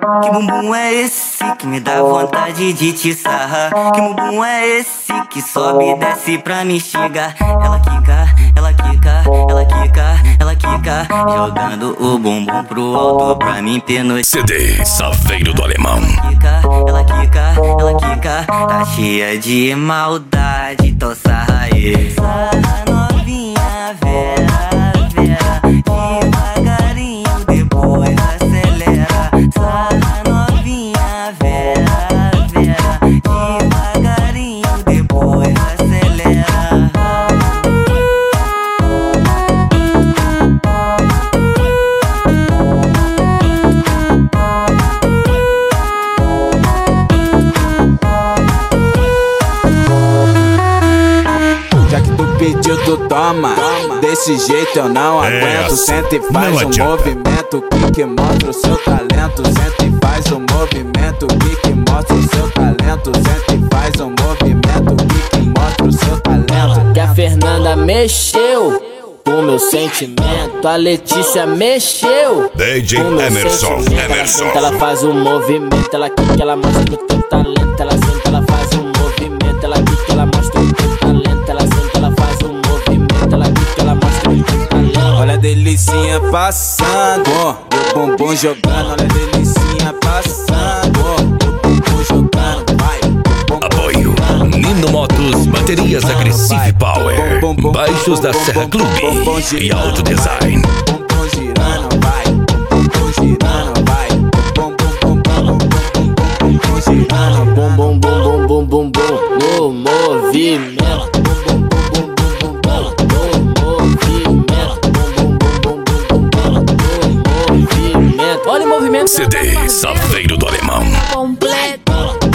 Que bumbum é esse que me dá vontade de te sarrar? Que bumbum é esse que sobe e desce pra me xingar? Ela quica, ela quica, ela quica, ela quica, jogando o bumbum pro alto pra mim penotear. CD Saveiro do Alemão. Ela quica, ela quica, tá cheia de maldade, tô sarra aí. Sarra novinha, Vera, Vera, devagarinho, depois acelera. Sarra novinha, Vera, Vera, devagarinho, depois acelera. Já que tu pediu, tu toma. Desse jeito eu não aguento. Senta e faz um movimento que mostra o seu talento. Senta e faz um movimento que mostra o seu talento. Senta e faz um movimento que mostra o seu talento. Que a Fernanda mexeu com meu sentimento, a Letícia mexeu DJ com meu Emerson, sentimento. Ela senta, ela faz um movimento, ela quica, ela mostra o teu talento. Ela senta, ela faz um movimento, ela quica, ela mostra o teu talento. Ela senta, ela faz um movimento, ela quica, ela mostra o teu talento. Olha a delicinha passando, o bumbum jogando. Olha a delicinha passando, o bumbum jogando. Vai, Apoio Nino Motos, baterias Agressive Power, baixos da Serra Clube e Auto Design. bumbum girando, vai, bumbum girando, vai, bumbum girando. Bum bum bum bum bum bum bum no movimento. Bum bum bum bum bum bum no movimento. Bum bum bum bum bum bum no movimento. Olha o movimento. CD Saveiro do Alemão. Completo.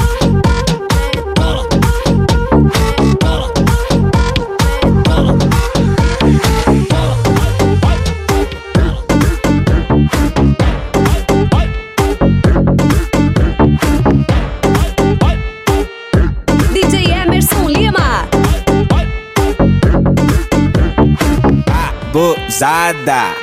DJ Emerson Lima. Abusada.